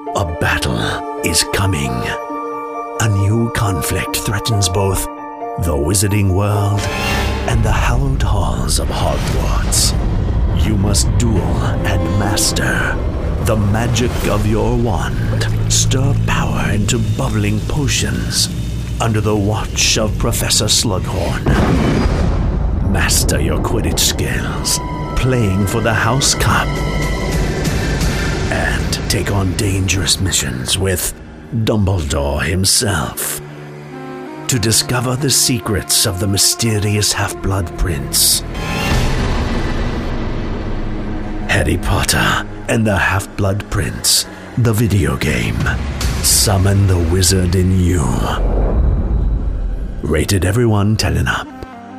A battle is coming. A new conflict threatens both the wizarding world and the hallowed halls of Hogwarts. You must duel and master the magic of your wand. Stir power into bubbling potions under the watch of Professor Slughorn. Master your Quidditch skills, playing for the House Cup. And take on dangerous missions with Dumbledore himself to discover the secrets of the mysterious Half-Blood Prince. Harry Potter and the Half-Blood Prince, the video game. Summon the wizard in you. Rated everyone 10 and up.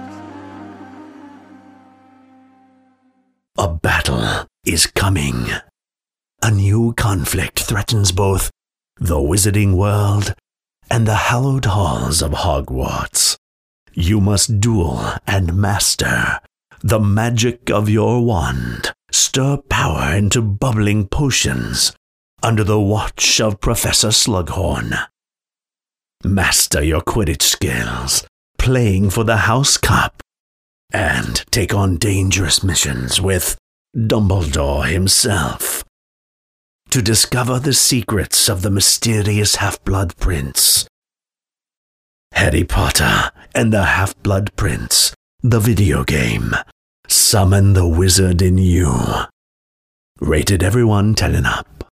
A battle is coming. A new conflict threatens both the wizarding world and the hallowed halls of Hogwarts. You must duel and master the magic of your wand. Stir power into bubbling potions under the watch of Professor Slughorn. Master your Quidditch skills, playing for the House Cup. And take on dangerous missions with Dumbledore himself to discover the secrets of the mysterious Half-Blood Prince. Harry Potter and the Half-Blood Prince, the video game. Summon the wizard in you. Rated everyone 10 and up.